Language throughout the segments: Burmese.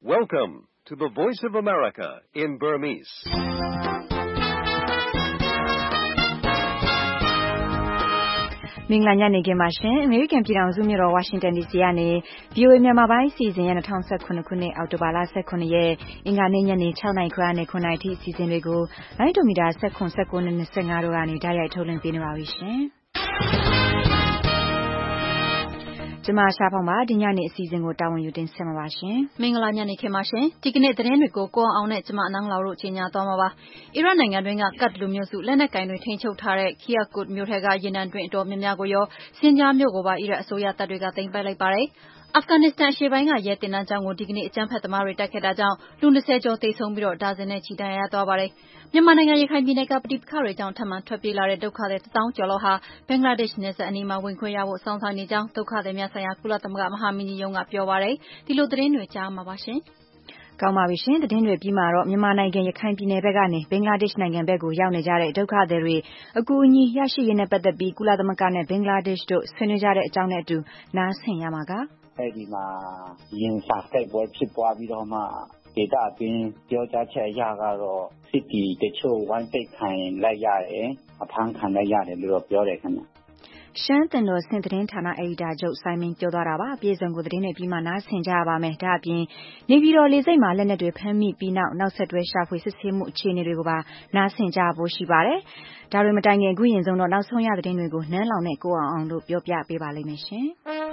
Welcome to the Voice of America in Burmese. ။မင်္ဂလာညနေခင်းပါရှင်။ အမေရိကန်ပြည်ထောင်စုမြို့တော်ဝါရှင်တန် DC ကနေ VOA မြန်မာပိုင်းအစီအစဉ်ရဲ့2019ခုနှစ်အောက်တိုဘာလ18ရက်အင်္ဂါနေ့ညနေ6နာရီခွဲနဲ့9နာရီထိအစီအစဉ်တွေကိုလိုင်းဒိုမီတာ19နဲ့25တို့ကနေဓာတ်ရိုက်ထုတ်လွှင့်ပေးနေပါပြီရှင်။ကျမရှာဖောင်ပါဒီညနေအစီအစဉ်ကိုတာဝန်ယူတင်ဆက်မှာပါရှင်။မင်္ဂလာညနေခင်းပါရှင်။ဒီကနေ့သတင်းတွေကိုကိုအောင်နဲ့ကျမအနန်းလောက်တို့ကြီးညာသွားမှာပါ။အီရတ်နိုင်ငံတွင်းကကတ်လူမျိုးစုလက်နက်ကင်တွေထိန်းချုပ်ထားတဲ့ Kirkuk မြို့ထဲကရေနံတွင်းအတော်များများကိုရောစင်ကြားမြို့ကိုပါအီရတ်အစိုးရတပ်တွေကသိမ်းပိုက်လိုက်ပါတယ်။အာဖဂန်နစ္စတန်အရှေ့ပိုင်းကရဲတင်တန်းကျောင်းကိုဒီကနေ့အကြမ်းဖက်သမားတွေတိုက်ခဲ့တာကြောင့်လူ20ကျော်သေဆုံးပြီးဒါဇင်နဲ့ချီဒဏ်ရာရသွားပါတယ်။မြန်မာနိုင်ငံရခိုင်ပြည်နယ်ကပဋိပက္ခတွေကြောင့်ထပ်မံထွက်ပြေးလာတဲ့ဒုက္ခသည်1000ကျော်လောက်ဟာဘင်္ဂလားဒေ့ရှ်နယ်စပ်အနီးမှာဝင်ခွင့်ရဖို့စောင့်ဆိုင်းနေကြောင်းဒုက္ခသည်များဆိုင်ရာကုလသမဂ္ဂမဟာမင်းကြီးရုံးကပြောပါတယ်။ဒီလိုသတင်းတွေကြားမှာပါရှင်။ကောင်းပါပြီရှင်သတင်းတွေပြီးမှတော့မြန်မာနိုင်ငံရခိုင်ပြည်နယ်ဘက်ကနေဘင်္ဂလားဒေ့ရှ်နိုင်ငံဘက်ကိုရောက်နေကြတဲ့ဒုက္ခသည်တွေအကူအညီရရှိရေးနဲ့ပတ်သက်ပြီးကုလသမဂ္ဂနဲ့ဘင်္ဂလားဒေ့ရှ်တို့ဆွေးနွေးကြတဲ့အကြောင်းနဲ့အတူနားဆင်ရမှာကအဲဒီမှာရင်စာတိုက်ပွဲဖြစ်ပွားပြီးတော့မှဒေတာအတွင်းပြောကြားချက်အရကတော့စစ်တီတချို့ဝိုင်းပိတ်ခံလိုက်ရတယ်အဖမ်းခံလိုက်ရတယ်လို့ပြောတယ်ခင်ဗျရှမ်းတင်တော်စင်သတင်းဌာနအယ်ဒီတာချုပ်စိုင်းမင်းပြောသွားတာပါအပြည့်စုံကိုသတင်းတွေပြီးမှနားဆင်ကြရပါမယ်ဒါအပြင်နေပြည်တော်လေဆိပ်မှာလက်နက်တွေဖမ်းမိပြီးနောက်ဆက်တွဲရှာဖွေစစ်ဆေးမှုအခြေအနေတွေကိုပါနားဆင်ကြဖို့ရှိပါတယ်ဒါတွေမတိုင်ခင်အခုရင်ဆုံးတော့နောက်ဆုံးရသတင်းတွေကိုနန်းလောင်နဲ့ကိုအောင်တို့ပြောပြပေးပါလိမ့်မယ်ရှင်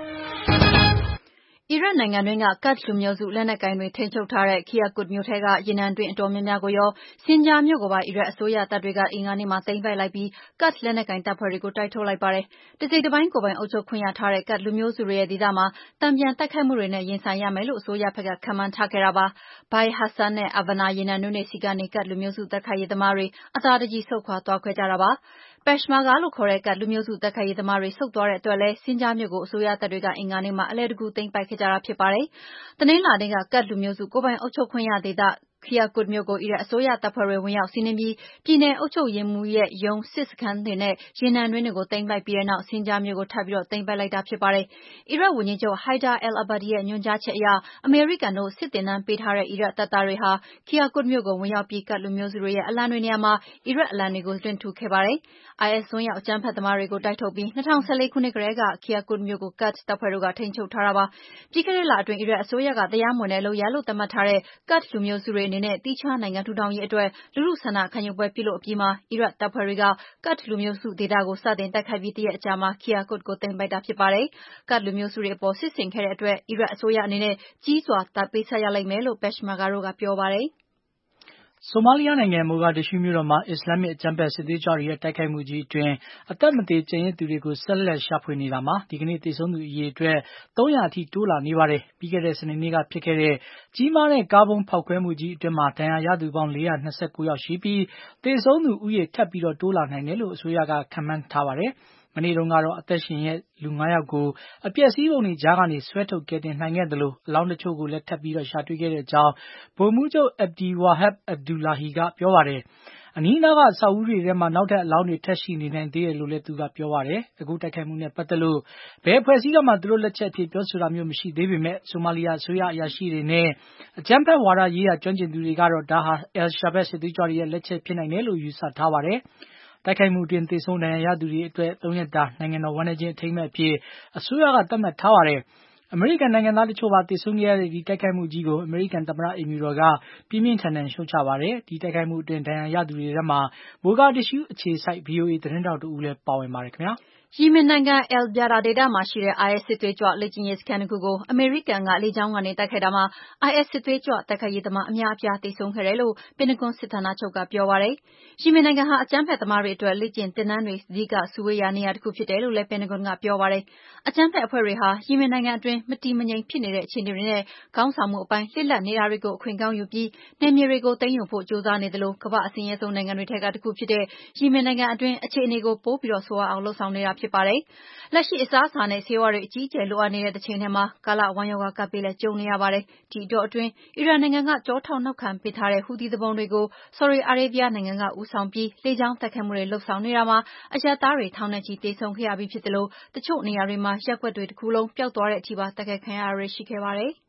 အီရတ်နိုင်ငံတွင်းကကတ်လူမျိုးစုလက်နက်ကင်တွေထိန်းချုပ်ထားတဲ့ Kirkuk မြို့ထဲကရေနံတွင်းအတော်များများကိုရောစင်ကြားမြို့ကိုပါအီရတ်အစိုးရတပ်တွေကအင်္ဂါနေ့မှာသိမ်းပိုက်လိုက်ပြီးကတ်လက်နက်ကင်တပ်ဖွဲ့တွေကိုတိုက်ထုတ်လိုက်ပါတယ်။တစိတ်တပိုင်းကိုယ်ပိုင်အုပ်ချုပ်ခွင့်ရထားတဲ့ကတ်လူမျိုးစုတွေရဲ့ဒေသမှာတန်ပြန်တိုက်ခိုက်မှုတွေနဲ့ရင်ဆိုင်ရမယ်လို့အစိုးရဘက်ကခန့်မှန်းထားခဲ့တာပါ။ Bai Hassan နဲ့ Avana ရေနံတွင်းတွေဆီကနေကတ်လူမျိုးစုတိုက်ခိုက်ရေးသမားတွေအသာတကြီးဆုတ်ခွာသွားခဲ့ကြတာပါ။ Peshmerga လို့ခေါ်တဲ့ကတ်လူမျိုးစုတိုက်ခိုက်ရေးသမားတွေဆုတ်သွားတဲ့အတွက်လည်းစင်ကြားမြို့ကိုအစိုးရတပ်တွေကအင်္ဂါနေ့မှာအလဲတကူသိမ်းပိုက်ခဲ့ကြတာဖြစ်ပါတယ်။တနင်္လာနေ့ကကတ်လူမျိုးစုကိုယ်ပိုင်အုပ်ချုပ်ခွင့်ရဒေသKirkuk မြို့ကိုအီရတ်အစိုးရတပ်ဖွဲ့တွေဝင်ရောက်စီးနင်းပြီးပြည်နယ်အုပ်ချုပ်ရေးမှူးရဲ့ရုံးစစ်စခန်းတွေနဲ့ရေနံတွင်းတွေကိုသိမ်းပိုက်ပြီးတဲ့နောက်စင်ကြားမြို့ကိုထပ်ပြီးသိမ်းပိုက်လိုက်တာဖြစ်ပါတယ်။အီရတ်ဝန်ကြီးချုပ် Haider al-Abadi ရဲ့ညွှန်ကြားချက်အရအမေရိကန်တို့စစ်သင်တန်းပေးထားတဲ့အီရတ်တပ်သားတွေဟာ Kirkuk မြို့ကိုဝင်ရောက်ပြီးကတ်လူမျိုးစုတွေရဲ့အလံတွေနေရာမှာအီရတ်အလံတွေကိုလွှင့်ထူခဲ့ပါတယ်။ IS စွန်းရောက်အကြမ်းဖက်သမားတွေကိုတိုက်ထုတ်ပြီး2014ခုနှစ်ကတည်းကKirkuk မြို့ကိုကတ်တပ်ဖွဲ့တို့ကထိန်းချုပ်ထားတာပါ။ပြီးခဲ့တဲ့လအတွင်းအီရတ်အစိုးရကတရားမဝင်တဲ့လုပ်ရပ်လို့သတ်မှတ်ထားတဲ့ကတ်လူမျိုးစုတွေအနေနဲ့သီးခြားနိုင်ငံထူထောင်ရေးအတွက်လူထုဆန္ဒခံယူပွဲပြုလုပ်အပြီးမှာအီရတ်တပ်ဖွဲ့တွေကကတ်လူမျိုးစုဒေသကိုစတင်တိုက်ခိုက်ပြီးတရက်အကြာမှာKirkukကိုသိမ်းပိုက်တာဖြစ်ပါတယ်။ကတ်လူမျိုးစုတွေအပေါ်စစ်ဆင်ခဲ့တဲ့အတွက်အီရတ်အစိုးရအနေနဲ့ကြီးစွာပေးဆပ်ရလိမ့်မယ်လို့ Peshmerga တို့ကပြောပါတယ်။ဆိုမာလီယာနိုင်ငံမိုဂါဒစ်ရှူးမြို့တော်မှာအစ္စလာမစ်အကြမ်းဖက်စစ်သွေးကြွတွေရဲ့တိုက်ခိုက်မှုကြီးအတွင်းအသက်မသေကျန်ရစ်သူတွေကိုဆက်လက်ရှာဖွေနေတာမှာဒီကနေ့သေဆုံးသူအရေအတွက်300အထိတိုးလာနေပါတယ်။ပြီးခဲ့တဲ့စနေနေ့ကဖြစ်ခဲ့တဲ့ကြီးမားတဲ့ကားဘုံဖောက်ခွဲမှုကြီးအတွင်းမှာဒဏ်ရာရသူပေါင်း429ယောက်ရှိပြီးသေဆုံးသူဦးရေထပ်ပြီးတိုးလာနိုင်တယ်လို့အစိုးရကခန့်မှန်းထားပါတယ်။မနေ့တုန်းကတော့အသက်ရှင်ရဲ့လူ9ယောက်ကိုအပျက်စီးပုံတွေကြားကနေဆွဲထုတ်ကယ်တင်နိုင်ခဲ့သလိုအလောင်းတချို့ကိုလည်းထပ်ပြီးရှာတွေ့ခဲ့တဲ့အကြောင်းဗိုလ်မှူးချုပ် Abdi Wahab Abdullahi ကပြောပါတယ်။အနီးနားကအဆောက်အဦးတွေထဲမှာနောက်ထပ်အလောင်းတွေထပ်ရှိနေနိုင်သေးတယ်လို့လည်းသူကပြောပါတယ်။အခုတိုက်ခိုက်မှုနဲ့ပတ်သက်လို့ဘယ်အဖွဲ့အစည်းကမှသူတို့လက်ချက်အဖြစ်ပြောဆိုတာမျိုးမရှိသေးပေမဲ့ဆိုမာလီယာအစိုးရအရာရှိတွေနဲ့အကြမ်းဖက်ဝါဒရေးရာကျွမ်းကျင်သူတွေကတော့ဒါဟာ al-Shabaab စစ်သွေးကြွတွေရဲ့လက်ချက်ဖြစ်နိုင်တယ်လို့ယူဆထားပါတယ်။တိုက်ခိုက်မှုအတွင်းသေဆုံးဒဏ်ရာရသူတွေအတွက်3ရက်တာနိုင်ငံတော်ဝမ်းနည်းခြင်းအထိမ်းအမှတ်အဖြစ်အစိုးရကသတ်မှတ်ထားပါတယ်။အမေရိကန်နိုင်ငံသားတချို့ပါသေဆုံးခဲ့ရတဲ့ဒီတိုက်ခိုက်မှုကြီးကိုအမေရိကန်သမ္မတအိမ်ဖြူတော်ကပြင်းပြင်းထန်ထန်ရှုတ်ချပါတယ်။ဒီတိုက်ခိုက်မှုအတွင်းဒဏ်ရာရသူတွေထဲမှာမိုဂါဒစ်ရှူးအခြေစိုက် VOA သတင်းတောက်တဦးလည်းပါဝင်ပါတယ်ခင်ဗျာ။ယီမင်နိုင်ငံအယ်လ်ဗျာဒါဒေသမှာရှိတဲ့ IS စစ်သွေးကြွလေ့ကျင့်ရေးစခန်းတစ်ခုကိုအမေရိကန်ကလေကြောင်းကနေတိုက်ခိုက်တာမှာ IS စစ်သွေးကြွတိုက်ခိုက်ရေးသမားအများအပြားသေဆုံးခဲ့တယ်လို့ပင်တဂွန်စစ်ဌာနချုပ်ကပြောပါတယ်။ယီမင်နိုင်ငံဟာအကြမ်းဖက်သမားတွေအတွက်လေ့ကျင့်သင်တန်းတွေအဓိကစုဝေးရာနေရာတစ်ခုဖြစ်တယ်လို့လည်းပင်တဂွန်ကပြောပါတယ်။အကြမ်းဖက်အဖွဲ့တွေဟာယီမင်နိုင်ငံအတွင်းမတည်မငြိမ်ဖြစ်နေတဲ့အခြေအနေတွေနဲ့ခေါင်းဆောင်မှုအပိုင်းလစ်လပ်နေတာတွေကိုအခွင့်ကောင်းယူပြီးနယ်မြေတွေကိုသိမ်းယူဖို့ကြိုးစားနေသလိုကမ္ဘာ့အဆင်းရဲဆုံးနိုင်ငံတွေထဲကတစ်ခုဖြစ်တဲ့ယီမင်နိုင်ငံအတွင်းအခြေအနေကိုပိုပြီးဆိုးဝါးအောင်လုပ်ဆောင်နေတာဖြစ်ပါတယ်။လက်ရှိအစားအစာနဲ့ဆေးဝါးတွေအကြီးအကျယ်လိုအပ်နေတဲ့တစ်ချိန်ထဲမှာကာလဝမ်းရောဂါကပ်ဘေးလည်းကြုံနေရပါတယ်။ဒီအတောအတွင်းအီရန်နိုင်ငံကကြောထောက်နောက်ခံပေးထားတဲ့ဟူသီသူပုန်တွေကိုဆော်ဒီအာရေးဗျနိုင်ငံကဦးဆောင်ပြီးလေကြောင်းတိုက်ခိုက်မှုတွေလုပ်ဆောင်နေတာမှာအရပ်သားတွေထောင်နဲ့ချီသေဆုံးခဲ့ရပြီးဖြစ်သလိုတချို့နေရာတွေမှာရပ်ကွက်တွေတစ်ခုလုံးပျောက်သွားတဲ့အထိပါတိုက်ခိုက်ခံရတာတွေရှိခဲ့ပါတယ်။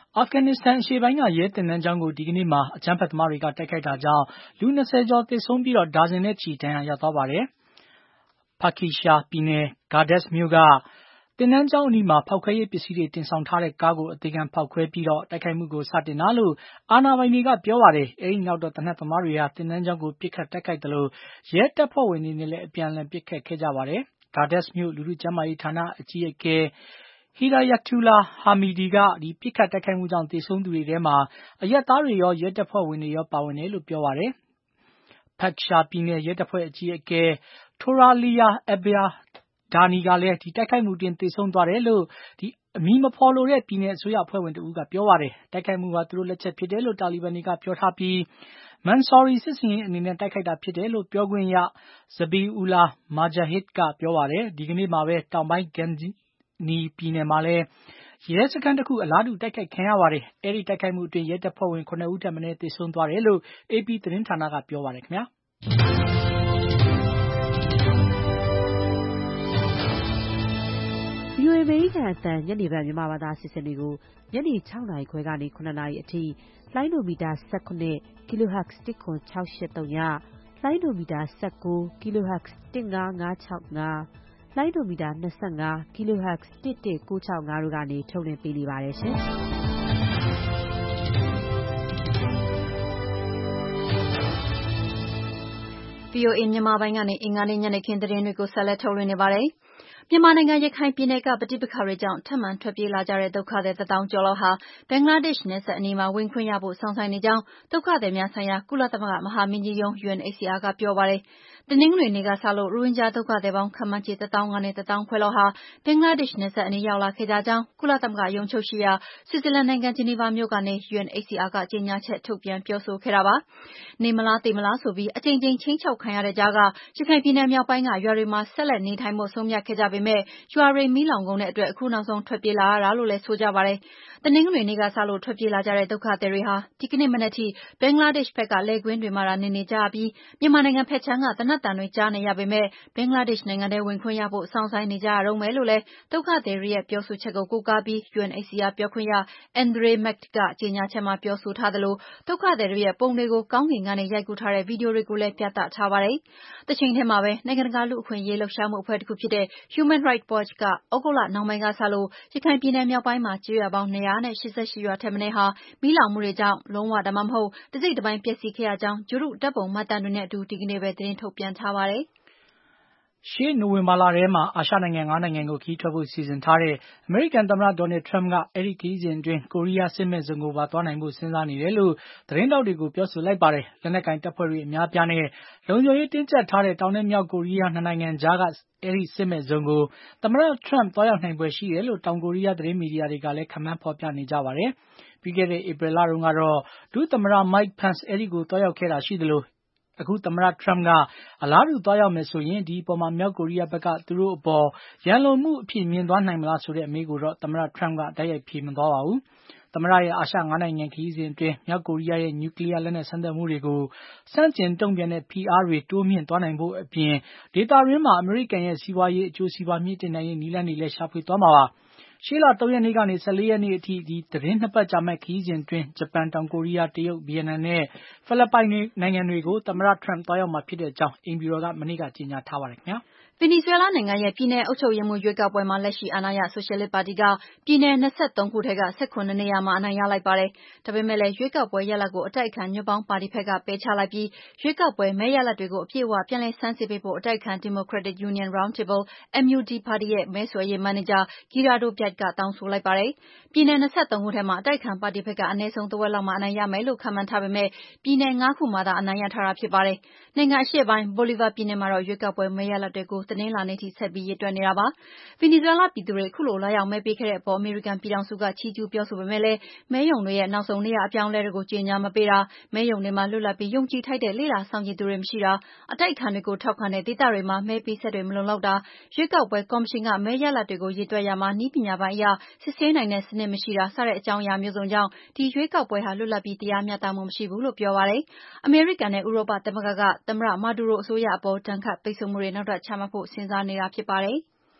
အာဖဂန်နစ္စတန်အရှေ့ပိုင်းကရဲသင်တန်းကျောင်းကိုဒီကနေ့မှာအကြမ်းဖက်သမားတွေကတိုက်ခိုက်တာကြောင့်လူ20ကျော်သေဆုံးပြီးဒါဇင်နဲ့ချီဒဏ်ရာရသွားပါတယ်။ ဖာကီရှာပြည်နယ် Gardez မြို့ကသင်တန်းကျောင်းအနီးမှာဖောက်ခွဲရေးပစ္စည်းတွေတင်ဆောင်ထားတဲ့ကားကိုအသေခံဖောက်ခွဲပြီးတိုက်ခိုက်မှုကိုစတင်တာလို့အာဏာပိုင်တွေကပြောပါတယ်။အဲဒီနောက်သေနတ်သမားတွေဟာသင်တန်းကျောင်းကိုပစ်ခတ်တိုက်ခိုက်သလိုရဲတပ်ဖွဲ့ဝင်တွေနဲ့လည်းအပြန်အလှန်ပစ်ခတ်ခဲ့ကြပါတယ်။ Gardez မြို့လူထုကျန်းမာရေးဌာနအကြီးအကဲHidayatullah Hamidi ကပစ်ခတ်တိုက်ခိုက်မှုကြောင့်သေဆုံးသူတွေထဲမှာအရပ်သားတွေရောရဲတပ်ဖွဲ့ဝင်တွေရောပါဝင်တယ်လို့ပြောပါတယ်။ ဖက်ရှာပြည်နယ်ရဲတပ်ဖွဲ့အကြီးအကဲ Toralia Aberdani ကလည်းတိုက်ခိုက်မှုအတွင်းသေဆုံးသွားတယ်လို့အမည်မဖော်လိုတဲ့ပြည်နယ်အစိုးရအဖွဲ့ဝင်တဦးကပြောပါတယ်။တိုက်ခိုက်မှုဟာသူတို့လက်ချက်ဖြစ်တယ်လို့တာလီဘန်တွေကပြောထားပြီးMansouri စစ်ဆင်ရေးအနေနဲ့တိုက်ခိုက်တာဖြစ်တယ်လို့ပြောခွင့်ရZabiullah Mujahid ကပြောပါတယ်။ဒီကနေ့မှာပဲတောင်ပိုင်းGhazni ပြည်နယ်မှာလည်းရဲစခန်းတခုအလားတူတိုက်ခိုက်ခံရပါတယ်။အဲဒီတိုက်ခိုက်မှုအတွင်းရဲတပ်ဖွဲ့ဝင်9ဦးထက်မနည်းသေဆုံးသွားတယ်လို့ AP သတင်းဌာနကပြောပါတယ်ခင်ဗျာ။ VOA အမေရိကန်အသံညနေပိုင်းမြန်မာဘာသာအစီအစဉ်တွေကိုညနေ6နာရီခွဲကနေ9နာရီအထိလိုင်းဒိုမီတာ19 kHz 10683ညလိုင်းဒိုမီတာ19 kHz 15565လိုင်းဒိုမီတာ25 kHz 11965တို့ကနေထုတ်လွှင့်ပေးနေပါတယ်ရှင်။ VOA မြန်မာပိုင်းကနေအင်္ဂါနေ့ညနေခင်းသတင်းတွေကိုဆက်လက်ထုတ်လွှင့်နေပါတယ်။မြန်မာနိုင်ငံရခိုင်ပြည်နယ်ကပဋိပက္ခတွေကြောင့်ထပ်မံထွက်ပြေးလာကြတဲ့ဒုက္ခသည်1သောင်းကျော်လောက်ဟာဘင်္ဂလားဒေ့ရှ်နယ်စပ်အနီးမှာဝင်ခွင့်ရဖို့စောင့်ဆိုင်းနေကြောင်းဒုက္ခသည်များဆိုင်ရာကုလသမဂ္ဂမဟာမင်းကြီးရုံး UNHCR ကပြောပါတယ်။တနင်္ဂနွေနေ့ကစလို့ရိုဟင်ဂျာဒုက္ခသည်ပေါင်းခန့်မှန်းခြေ1သောင်းကနေ1သောင်းခွဲလောက်ဟာဘင်္ဂလားဒေ့ရှ်နယ်စပ်အနီးရောက်လာခဲ့ကြကြောင်းကုလသမဂ္ဂရုံးချုပ်ရှိရာဆွစ်ဇာလန်နိုင်ငံဂျီနီဗာမြို့ကနေ UNHCR ကကြေညာချက်ထုတ်ပြန်ပြောဆိုခဲ့တာပါ။နေမလားသေမလားဆိုပြီးအကြိမ်ကြိမ်ခြိမ်းခြောက်ခံရတဲ့ကြားကရခိုင်ပြည်နယ်မြောက်ပိုင်းကရွာတွေမှာဆက်လက်နေထိုင်ဖို့ဆုံးဖြတ်ခဲ့ကြပေမဲ့ရွာတွေမီးလောင်ကုန်တဲ့အတွက်အခုနောက်ဆုံးထွက်ပြေးလာရတာလို့လည်းဆိုကြပါတယ်။တနင်္ဂနွေနေ့ကစလို့ထွက်ပြေးလာကြတဲ့ဒုက္ခသည်တွေဟာဒီကနေ့မနက်ထိဘင်္ဂလားဒေ့ရှ်ဘက်ကလယ်ကွင်းတွေမှာသာနေကြရပြီးမြန်မာနိုင်ငံဘက်ခြမ်းကသေနတ်သံတွေကြားနေရပေမဲ့ဘင်္ဂလားဒေ့ရှ်နိုင်ငံထဲဝင်ခွင့်ရဖို့စောင့်ဆိုင်းနေကြရတုန်းပဲလို့လည်းဒုက္ခသည်တွေရဲ့ပြောဆိုချက်ကိုကိုးကားပြီး UNHCR ပြောခွင့်ရ Andrei Makt ကကြေညာချက်မှာပြောဆိုထားသလိုဒုက္ခသည်တွေရဲ့ပုံတွေကိုကောင်းကင်ကနေရိုက်ကူးထားတဲ့ဗီဒီယိုတွေကိုလည်းပြသထားပါတယ်။တချိန်ထဲမှာပဲနိုင်ငံတကာလူ့အခွင့်အရေးလှုပ်ရှားမှုအဖွဲ့တခုဖြစ်တဲ့ Human Rights Watch ကသြဂုတ်လနှောင်းပိုင်းကစလို့ရခိုင်ပြည်နယ်မြောက်ပိုင်းမှာကျေးရွာပေါင်း288ရွာထက်မနည်းဟာမီးလောင်မှုတွေကြောင့်လုံးဝဒါမှမဟုတ်တစိတ်တပိုင်းပျက်စီးခဲ့ရကြောင်းဂြိုဟ်တုဓာတ်ပုံမှတ်တမ်းတွေနဲ့အတူဒီကနေ့ပဲသတင်းထုတ်ပြန်ထားပါတယ်။ရှေ့နိုဝင်ဘာလထဲမှာအာရှနိုင်ငံ5နိုင်ငံကိုခရီးထွက်ဖို့စီစဉ်ထားတဲ့အမေရိကန်သမ္မတဒေါ်နယ်ထရမ့်ကအဲဒီခရီးစဉ်အတွင်းကိုရီးယားစစ်မဲ့ဇုံကိုပါသွားနိုင်ဖို့စဉ်းစားနေတယ်လို့သတင်းထောက်တွေကိုပြောဆိုလိုက်ပါတယ်။လက်နက်ကိုင်တပ်ဖွဲ့တွေအများအပြားနဲ့လုံခြုံရေးတင်းကျပ်ထားတဲ့တောင်နဲ့မြောက်ကိုရီးယား2နိုင်ငံကြားကအဲဒီစစ်မဲ့ဇုံကိုသမ္မတထရမ့်သွားရောက်နိုင်ဖွယ်ရှိတယ်လို့တောင်ကိုရီးယားသတင်းမီဒီယာတွေကလည်းခန့်မှန်းဖော်ပြနေကြပါတယ်။ပြီးခဲ့တဲ့ဧပြီလတုန်းကတော့ဒုသမ္မတ Mike Pence အဲဒီကိုသွားရောက်ခဲ့တာရှိသလိုအခုသမ္မတထရမ့်ကအလားတူသွားရောက်မယ်ဆိုရင်ဒီအပေါ်မြောက်ကိုရီးယားဘက်ကသူတို့အပေါ်ရန်လိုမှုအဖြစ်မြင်သွားနိုင်မလားဆိုတဲ့အမေးကိုတော့သမ္မတထရမ့်ကတိုက်ရိုက်ဖြေမသွားပါဘူး။သမ္မတရဲ့အာရှ5နိုင်ငံခရီးစဉ်အတွင်းမြောက်ကိုရီးယားရဲ့နျူကလ িয়ার လက်နက်စမ်းသပ်မှုတွေကိုဆန့်ကျင်တုံ့ပြန်တဲ့ဖိအားတွေတိုးမြင့်သွားနိုင်ဖို့အပြင်ဒေသတွင်းမှာအမေရိကန်ရဲ့စီးပွားရေးအကျိုးစီးပွားမြင့်တင်နိုင်ရေးနည်းလမ်းတွေလည်းရှာဖွေသွားမှာပါ။ရှေ့လ3ရက်နေ့ကနေ14ရက်နေ့အထိဒီသတင်း2ပတ်ကြာမဲ့ခရီးစဉ်အတွင်းဂျပန်တောင်ကိုရီးယားတရုတ်ဗီယက်နမ်နဲ့ဖိလစ်ပိုင်နိုင်ငံတွေကိုသမ္မတထရမ့်သွားရောက်မှာဖြစ်တဲ့အကြောင်းအိမ်ဖြူတော်ကမနေ့ကကြေညာထားပါတယ်ခင်ဗျာ။ဗင်နီဇွဲလားနိုင်ငံရဲ့ပြည်နယ်အုပ်ချုပ်ရေးမှူးရွေးကောက်ပွဲမှာလက်ရှိအာဏာရဆိုရှယ်လစ်ပါတီကပြည်နယ်23ခုထဲက18နေရာမှာအနိုင်ရလိုက်ပါတယ်။ဒါပေမဲ့လည်းရွေးကောက်ပွဲရလဒ်ကိုအတိုက်အခံညွန့်ပေါင်းပါတီဘက်ကပယ်ချလိုက်ပြီးရွေးကောက်ပွဲမဲရလဒ်တွေကိုအပြည့်အဝပြန်လည်ဆန်းစစ်ပေးဖို့အတိုက်အခံ Democratic Union Roundtable MUD ပါတီရဲ့မဲဆွယ်ရေးမန်နေဂျာ Gerardo Piat ကတောင်းဆိုလိုက်ပါတယ်။ပြည်နယ်23ခုထဲမှာအတိုက်အခံပါတီဘက်ကအနည်းဆုံးတဝက်လောက်မှာအနိုင်ရမယ်လို့ခန့်မှန်းထားပေမဲ့ပြည်နယ်5ခုမှာသာအနိုင်ရထားတာဖြစ်ပါတယ်။နိုင်ငံအရှေ့ပိုင်း Bolivar ပြည်နယ်မှာတော့ရွေးကောက်ပွဲမဲရလဒ်တွေကိုတနင်္လာနေ့ထိဆက်ပြီးရေတွက်နေတာပါ။ဗင်နီဇွဲလားပြည်သူတွေခုလိုလာရောက်မဲပေးခဲ့တဲ့အပေါ်အမေရိကန်ပြည်ထောင်စုကချီးကျူးပြောဆိုပေမဲ့လည်းမဲရုံတွေရဲ့နောက်ဆုံးနေရာအပြောင်းအလဲတွေကိုကြေညာမပေးတာမဲရုံတွေမှာလွတ်လပ်ပြီးယုံကြည်ထိုက်တဲ့လေ့လာစောင့်ကြည့်သူတွေမရှိတာအတိုက်အခံတွေကိုထောက်ခံတဲ့ဒေသတွေမှာမဲပေးစက်တွေမလုံလောက်တာရွေးကောက်ပွဲကော်မရှင်ကမဲရလဒ်တွေကိုရေတွက်ရာမှာနည်းပညာပိုင်းအရစစ်ဆေးနိုင်တဲ့စနစ်မရှိတာစတဲ့အကြောင်းအရာမျိုးစုံကြောင့်ဒီရွေးကောက်ပွဲဟာလွတ်လပ်ပြီးတရားမျှတမှုမရှိဘူးလို့ပြောပါတယ်။အမေရိကန်နဲ့ဥရောပသမဂ္ဂကသမ္မတမာဒူရိုအစိုးရအပေါ်ဒဏ်ခတ်ပိတ်ဆို့မှုတွေနောက်ထပ်ချမှတ်ဖို့စဉ်းစားနေတာဖြစ်ပါတယ်။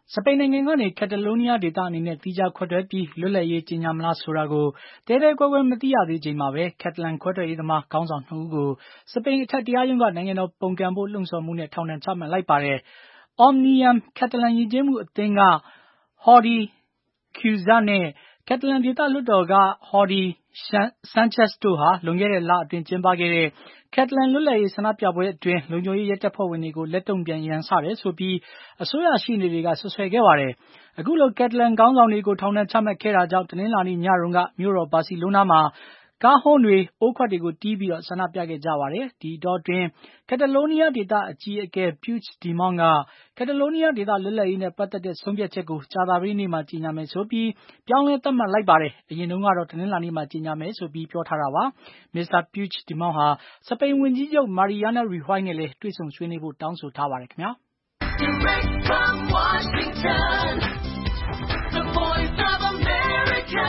စပိန်နိုင်ငံကနေကက်တလိုးနီးယားဒေသအနေနဲ့သီးခြားခွဲထွက်ပြီးလွတ်လပ်ရေးကြေညာမလားဆိုတာကိုတဲတဲကွဲကွဲမသိရသေးချိန်မှာပဲကက်တလန်ခွဲထွက်ရေးသမားခေါင်းဆောင်2ဦးကိုစပိန်အထက်တရားရုံးကနိုင်ငံတော်ပုန်ကန်ဖို့လှုံ့ဆော်မှုနဲ့ထောင်ဒဏ်ချမှတ်လိုက်ပါတယ်။ Omnium ကက်တလန်ယဉ်ကျေးမှုအသင်းက Jordi Cuixart နဲ့ကက်တလန်ဒေသလွှတ်တော်က Jordi Sànchez တို့ဟာလွန်ခဲ့တဲ့လအတွင်းကျင်းပခဲ့တဲ့ကက်တလန်လွတ်လပ်ရေးဆန္ဒပြပွဲအတွင်းလုံခြုံရေးရဲတပ်ဖွဲ့ဝင်တွေကိုလက်တုံ့ပြန်ရန်စတယ်ဆိုပြီးအစိုးရရှေ့နေတွေကဆွဆွဲခဲ့ပါတယ်။အခုလိုကက်တလန်ခေါင်းဆောင်တွေကိုထောင်ဒဏ်ချမှတ်ခဲ့တာကြောင့်တနင်္လာနေ့ညတုန်းကမြို့တော်ဘာစီလိုနာမှာကားဟွန်းတွေအိုးခွက်တွေကိုတီးပြီးဆန္ဒပြခဲ့ကြပါတယ်။ဒီအတောအတွင်းကက်တလိုးနီးယားဒေသအကြီးအကဲ Puigdemont ကကက်တလိုးနီးယားဒေသလွတ်လပ်ရေးနဲ့ပတ်သက်တဲ့ဆုံးဖြတ်ချက်ကိုကြာသပတေးနေ့မှာကြေညာမယ်ဆိုပြီးပြောင်းလဲသတ်မှတ်လိုက်ပါတယ်။အရင်တုန်းကတော့တနင်္လာနေ့မှာကြေညာမယ်ဆိုပြီးပြောထားတာပါ။ Mr. Puigdemont ဟာစပိန်ဝန်ကြီးချုပ် Mariano Rajoy နဲ့လည်းတွေ့ဆုံဆွေးနွေးဖို့တောင်းဆိုထားပါတယ်ခင်ဗျာ။ Direct from Washington, the voice of America,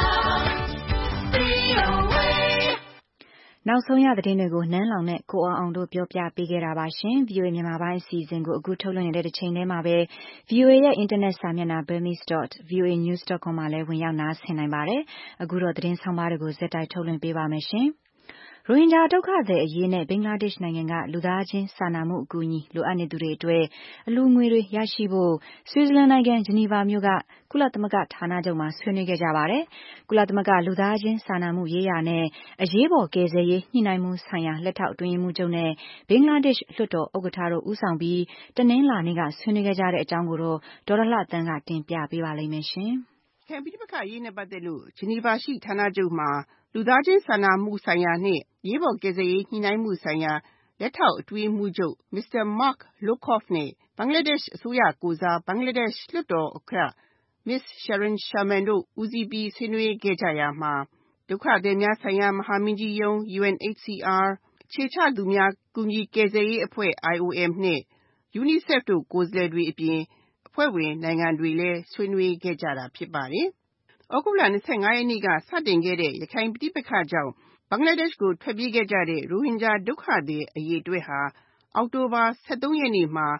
VOA. နောက်ဆုံးရသတင်းတွေကိုနန်းလောင်နဲ့ကိုအောင်တို့ပြောပြပေးခဲ့တာပါရှင်။ VOA မြန်မာပိုင်းအစီအစဉ်ကိုအခုထုတ်လွှင့်နေတဲ့တစ်ချိန်တည်းမှာပဲ VOA ရဲ့ internet စာမျက်နှာ burmese.voanews.com မှာလည်းဝင်ရောက်နားဆင်နိုင်ပါတယ်။အခုတော့သတင်းဆောင်ပါးတွေကိုဇက်တိုက်ထုတ်လွှင့်ပေးပါမယ်ရှင်။ရိုဟင်ဂျာဒုက္ခသည်အရေးနဲ့ဘင်္ဂလားဒေ့ရှ်နိုင်ငံကလူသားချင်းစာနာမှုအကူအညီလိုအပ်နေသူတွေအတွက်အလှူငွေတွေရရှိဖို့ဆွစ်ဇာလန်နိုင်ငံဂျနီဗာမြို့ကကုလသမဂ္ဂဌာနချုပ်မှာဆွေးနွေးခဲ့ကြပါတယ်။ကုလသမဂ္ဂလူသားချင်းစာနာမှုရေးရာနဲ့အရေးပေါ်ကယ်ဆယ်ရေးညှိနှိုင်းမှုဆိုင်ရာလက်ထောက်အတွင်းရေးမှူးချုပ်နဲ့ဘင်္ဂလားဒေ့ရှ်လွှတ်တော်ဥက္ကဋ္ဌတို့ဦးဆောင်ပြီးတနင်္လာနေ့ကဆွေးနွေးခဲ့ကြတဲ့အကြောင်းကိုတော့ဒေါ်လှသန်းကတင်ပြပေးပါလိမ့်မယ်ရှင်။ပဋိပက္ခအရေးနဲ့ပတ်သက်လို့ဂျနီဗာရှိဌာနချုပ်မှာလူသားချင်းစာနာမှုဆိုင်ရာနဲ့အရေးပေါ်ကယ်ဆယ်ရေးညှိနှိုင်းမှုဆိုင်ရာလက်ထောက်အတွင်းရေးမှူးချုပ် Mr. Mark Lowcock နဲ့ဘင်္ဂလားဒေ့ရှ်အစိုးရကိုယ်စားဘင်္ဂလားဒေ့ရှ်လွှတ်တော်ဥက္ကဋ္ဌ Ms. Sharon Sharman တို့ဦးစီးပြီးဆွေးနွေးခဲ့ကြရာမှာဒုက္ခသည်များဆိုင်ရာမဟာမင်းကြီးရုံး UNHCR အခြေချသူများကူညီကယ်ဆယ်ရေးအဖွဲ့ IOM နဲ့ UNICEF တို့ကိုယ်စားလှယ်တွေအပြင်အဖွဲ့ဝင်နိုင်ငံတွေလည်းဆွေးနွေးခဲ့ကြတာဖြစ်ပါတယ်။ဩဂုတ်လ25ရက်နေ့ကစတင်ခဲ့တဲ့ရခိုင်ပဋိပက္ခကြောင့်ဘင်္ဂလားဒေ့ရှ်ကိုထွက်ပြေးခဲ့ကြတဲ့ရိုဟင်ဂျာဒုက္ခသည်အရေအတွက်ဟာအောက်တိုဘာ23ရက်နေ့မှာ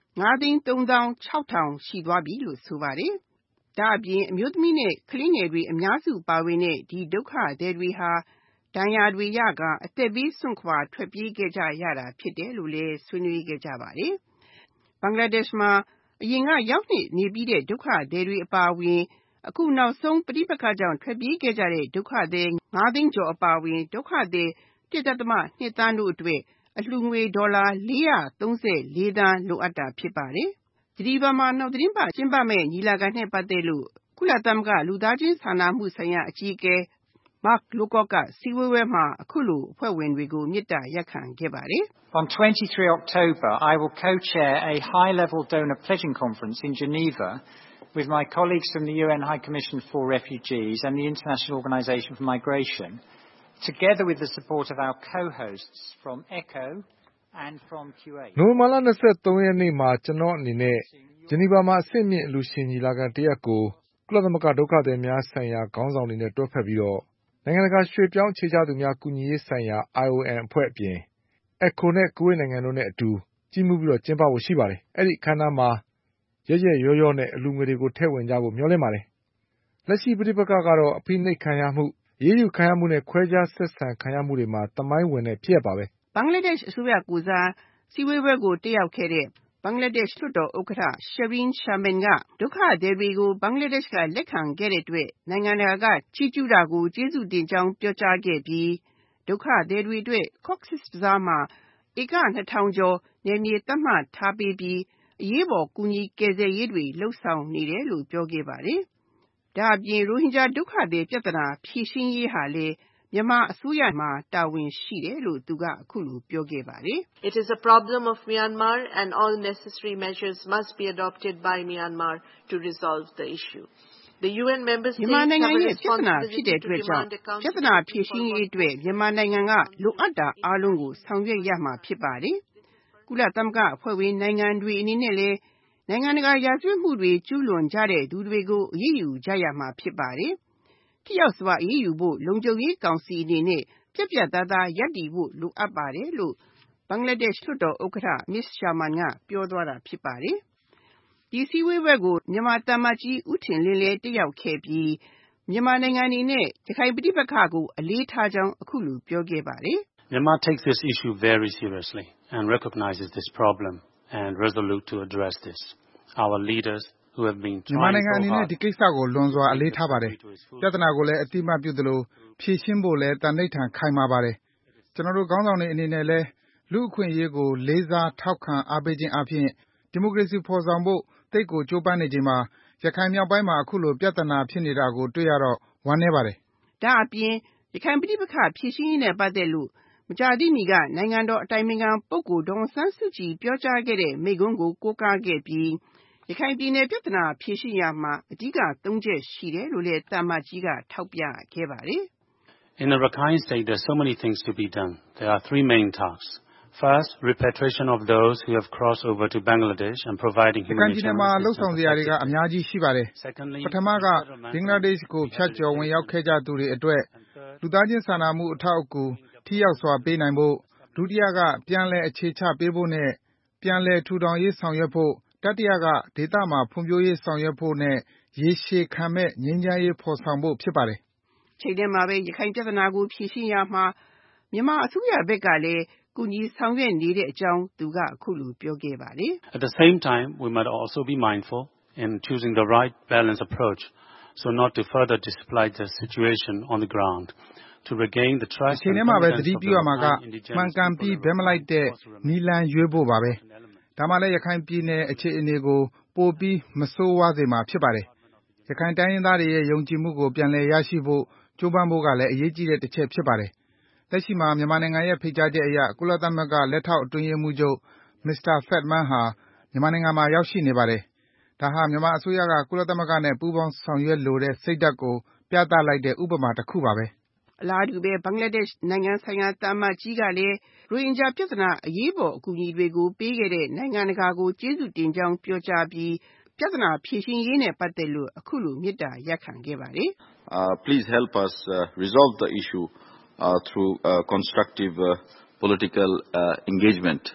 936,000ရှိသွားပြီလို့ဆိုပါတယ်။ဒါအပြင်အမျိုးသမီးနဲ့ကလေးငယ်တွေအများစုပါဝင်တဲ့ဒီဒုက္ခသည်တွေဟာဒဏ်ရာတွေရကအသက်ဘေးစွန့်ခွာထွက်ပြေးခဲ့ကြရတာဖြစ်တယ်လို့လည်းဆွေးနွေးခဲ့ကြပါတယ်။ဘင်္ဂလားဒေ့ရှ်မှာအရင်ကရောက်နေပြီးတဲ့ဒုက္ခသည်တွေအပါအဝင်အခုနောက်ဆုံးပဋိပက္ခကြောင့်ထွက်ပြေးခဲ့ကြတဲ့ဒုက္ခသည်9သိန်းကျော်အပါအဝင်ဒုက္ခသည် 1.2 သန်းတို့အတွက်အလှူငွေဒေါ်လာ434သန်းလိုအပ်တာဖြစ်ပါတယ်။ဂျနီဗာမှာနောက်သတင်းပတ်ကျင်းပမယ့်ညီလာခံနဲ့ပတ်သက်လို့ကုလသမဂ္ဂလူသားချင်းစာနာမှုဆိုင်ရာအကြီးအကဲ Mark Lowcock ကစည်းဝေးပွဲမှာအခုလိုအဖွဲ့ဝင်တွေကိုမေတ္တာရပ်ခံခဲ့ပါတယ်။ On 23 October, I will co-chair a high-level donor pledging conference in Geneva with my colleagues from the UN High Commission for Refugees and the International Organization for Migration, together with the support of our co-hosts from ECHO and from Kuwait. နိုဝင်ဘာလ23ရက်နေ့မှာကျွန်တော်အနေနဲ့ဂျနီဗာမှာအဆင့်မြင့်အလှူရှင်ညီလာခံတစ်ရပ်ကိုကုလသမဂ္ဂဒုက္ခသည်များဆိုင်ရာခေါင်းဆောင်တွေနဲ့တွဲဖက်ပြီးတော့နိုင်ငံတကာရွှေ့ပြောင်းအခြေချသူများကူညီရေးဆိုင်ရာ IOM အဖွဲ့အပြင် ECHO နဲ့ကူဝိတ်နိုင်ငံတို့နဲ့အတူကြီးမှုပြီးတော့ကျင်းပဖို့ရှိပါတယ်။အဲ့ဒီအခမ်းအနားမှာရဲရဲရောနဲ့အလှူငွေတွေကိုထည့်ဝင်ကြဖို့မျှော်လင့်ပါတယ်။လက်ရှိပဋိပက္ခကတော့အဖိနှိပ်ခံရမှုအေးအေးယူခံရမှုနဲ့ခွဲခြားဆက်ဆံခံရမှုတွေမှာသမိုင်းဝင်တဲ့ဖြစ်ရပ်ပါပဲ။ဘင်္ဂလားဒေ့ရှ်အစိုးရကိုယ်စားစည်းဝေးပွဲကိုတက်ရောက်ခဲ့တဲ့ဘင်္ဂလားဒေ့ရှ်လွှတ်တော်ဥက္ကဋ္ဌ Sharon Sharman ကဒုက္ခသည်တွေကိုဘင်္ဂလားဒေ့ရှ်ကလက်ခံခဲ့တဲ့အတွက်နိုင်ငံတကာကချီးကျူးတာကိုကျေးဇူးတင်ကြောင်းပြောကြားခဲ့ပြီးဒုက္ခသည်တွေအတွက် Cox's Bazar မှာဧက 2000 ကျော်နယ်မြေသတ်မှတ်ထားပေးပြီးအရေးပေါ်ကူညီကယ်ဆယ်ရေးတွေလုပ်ဆောင်နေတယ်လို့ပြောခဲ့ပါတယ်။ဒါအပြင်ရိုဟင်ဂျာဒုက္ခသည်ပြဿနာဖြေရှင်းရေးဟာလည်းမြန်မာအစိုးရမှာတာဝန်ရှိတယ်လို့သူကအခုလိုပြောခဲ့ပါတယ်။ It is a problem of Myanmar and all necessary measures must be adopted by Myanmar to resolve the issue. The UN member states have a responsibility to demand accountability. ပြဿနာဖြေရှင်းရေးအတွက်မြန်မာနိုင်ငံကလိုအပ်တာအားလုံးကိုဆောင်ရွက်ရမှာဖြစ်ပါတယ်။ကုလသမဂ္ဂအဖွဲ့ဝင်နိုင်ငံတွေအနေနဲ့လည်းနိုင်ငံတကာရာဇဝတ်မှုတွေကျူးလွန်ကြတဲ့သူတွေကိုအရေးယူကြရမှာဖြစ်ပါတယ်။ထိရောက်စွာအရေးယူဖို့လုံခြုံရေးကောင်စီအနေနဲ့ပြတ်ပြတ်သားသားရပ်တည်ဖို့လိုအပ်ပါတယ်လို့ဘင်္ဂလားဒေ့ရှ်လွှတ်တော်ဥက္ကဋ္ဌ Ms. Sharman ကပြောသွားတာဖြစ်ပါတယ်။ဒီစည်းဝေးပွဲကိုမြန်မာသံအမတ်ကြီးဦးထင်လင်းလည်းတက်ရောက်ခဲ့ပြီးမြန်မာနိုင်ငံအနေနဲ့ရခိုင်ပဋိပက္ခကိုအလေးထားကြောင်းအခုလိုပြောခဲ့ပါတယ်။ Myanmar takes this issue very seriously and recognizes this problem and resolute to address this. Our leaders who have been trying so hard မြန်မာနိုင်ငံအနေနဲ့ဒီကိစ္စကိုလွန်စွာအလေးထားပါတယ်။ပြဿနာကိုလည်းအတိအမှတ်ပြုသလိုဖြေရှင်းဖို့လည်းတန်ဋိဌာန်ခိုင်မာပါတယ်။ကျွန်တော်တို့ခေါင်းဆောင်တွေအနေနဲ့လည်းလူ့အခွင့်အရေးကိုလေးစားထောက်ခံအားပေးခြင်းအပြင်ဒီမိုကရေစီဖော်ဆောင်ဖို့တိတ်ကိုကြိုးပမ်းနေချိန်မှာရခိုင်မြောက်ပိုင်းမှာအခုလိုပြဿနာဖြစ်နေတာကိုတွေ့ရတော့ဝမ်းနည်းပါတယ်။ဒါအပြင်ရခိုင်ပဋိပက္ခဖြေရှင်းရေးနဲ့ပတ်သက်လို့မကြာသေးမီကနိုင်ငံတော်အတိုင်ပင်ခံပုဂ္ဂိုလ်ဒေါ်အောင်ဆန်းစုကြည်ပြောကြားခဲ့တဲ့မိန့်ခွန်းကိုကိုးကားခဲ့ပြီးရခိုင်ပြည်နယ်ပြဿနာဖြေရှင်းရာမှာအဓိက၃ချက်ရှိတယ်လို့လည်းသံအမတ်ကြီးကထောက်ပြခဲ့ပါတယ်။ In the Rakhine State, there are so many things to be done. There are three main tasks. First, repatriation of those who have crossed over to Bangladesh and providing humanitarian assistance. လှုပ်ဆောင်စရာတွေကအများကြီးရှိပါတယ်။ပထမကဘင်္ဂလားဒေ့ရှ်ကိုဖြတ်ကျော်ဝင်ရောက်ခဲ့ကြသူတွေအတွက်လူသားချင်းစာနာမှုအထောက်အကူထိရောက်စွာပေးနိုင်ဖို့ဒုတိယကပြန်လည်အခြေချပေးဖို့နဲ့ပြန်လည်ထူထောင်ရေးဆောင်ရွက်ဖို့တတိယကဒေသမှာဖွံ့ဖြိုးရေးဆောင်ရွက်ဖို့နဲ့ရေရှည်ခံမဲ့ငြိမ်းချမ်းရေးဖော်ဆောင်ဖို့ဖြစ်ပါတယ်။ချိန်တည်းမှာပဲရခိုင်ပြဿနာကိုဖြေရှင်းရာမှာမြန်မာအစိုးရဘက်ကလည်းကူညီဆောင်ရွက်နေတဲ့အကြောင်းသူကအခုလိုပြောခဲ့ပါတယ်။ At the same time, we must also be mindful in choosing the right balanced approach so not to further displace the situation on the ground. To regain the trust and confidence of the မှန်ကန်ပြီးဘဲမလိုက်တဲ့နီလန်ရွေးဖို့ပါပဲ။ဒါမှလည်းရခိုင်ပြည်နယ်အခြေအနေကိုပိုပြီးမဆိုးဝါးစေမှာဖြစ်ပါတယ်။ရခိုင်တိုင်းရင်းသားတွေရဲ့ယုံကြည်မှုကိုပြန်လည်ရရှိဖို့ကြိုးပမ်းဖို့ကလည်းအရေးကြီးတဲ့တစ်ချက်ဖြစ်ပါတယ်။လက်ရှိမှာမြန်မာနိုင်ငံရဲ့ဖိတ်ကြားချက်အရကုလသမဂ္ဂလက်ထောက်အတွင်းရေးမှူးချုပ်မစ္စတာဖက်မန်းဟာမြန်မာနိုင်ငံမှာရောက်ရှိနေပါတယ်။ဒါဟာမြန်မာအစိုးရကကုလသမဂ္ဂနဲ့ပူးပေါင်းဆောင်ရွက်လိုတဲ့စိတ်ဓာတ်ကိုပြသလိုက်တဲ့ဥပမာတစ်ခုပါပဲ။အလားတူပဲဘင်္ဂလားဒေ့ရှ်နိုင်ငံဆိုင်ရာသံအမတ်ကြီးကလည်းရိုဟင်ဂျာပြဿနာအရေးပေါ်အကူအညီတွေကိုပေးခဲ့တဲ့နိုင်ငံတကာကိုကျေးဇူးတင်ကြောင်းပြောကြားပြီးပြဿနာဖြေရှင်းရေးနဲ့ပတ်သက်လို့အခုလိုမေတ္တာရပ်ခံခဲ့ပါတယ်။ Please help us resolve the issue through constructive political engagement